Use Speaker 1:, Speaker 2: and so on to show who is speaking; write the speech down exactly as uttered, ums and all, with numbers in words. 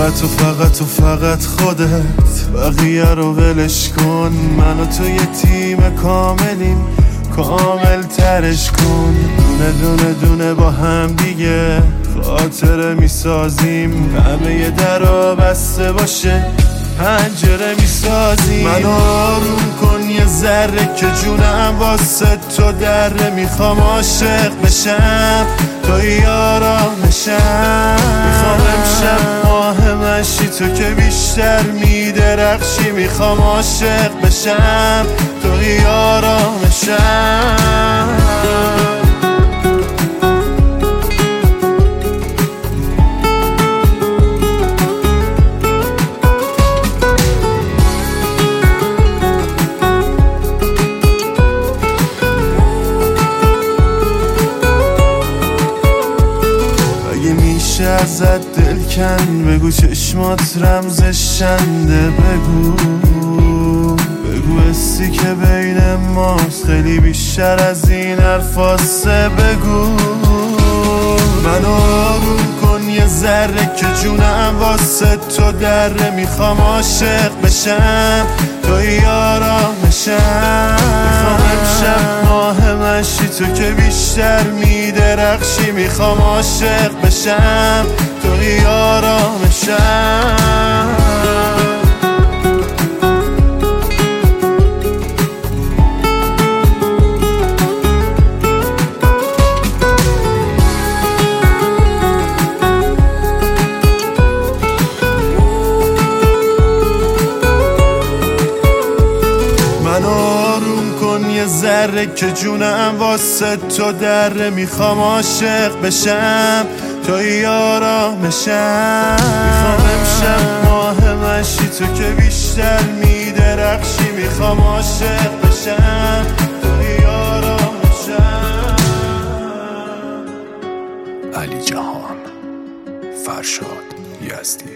Speaker 1: فقط و فقط و فقط خودت، بقیه رو ولش کن. من و تو یه تیم کاملیم، کامل ترش کن. دونه دونه دونه با هم دیگه خاطره میسازیم. همه یه درا بسته باشه پنجره میسازیم. من آروم کن یه ذره که جونم واسه تو دره. میخوام عاشق بشم توی آرامشم. میخوام امشب ماه منشی تو که بیشتر میدرخشی. میخوام عاشق بشم توی آرامشم. میشه ازت دل کن، بگو چشمات رمزش چنده. بگو بگو حسی که بین ماست خیلی بیشتر از این حرفاسه. بگو من آروم کن یه ذره که جونم واسه تو دره. میخوام عاشق بشم توی آرامشم. میخوام امشب ماه منشی تو که بیشتر میدرخشی. میخوام عاشق بشم توی آرامشم. من آروم کن یه ذره که جونم واسه تو دره. میخوام عاشق بشم توی آرامشم. میخوام امشب ماه منشی تو که بیشتر میدرخشی. میخوام عاشق بشم توی آرامشم.
Speaker 2: علی جهان، فرشاد یزدی.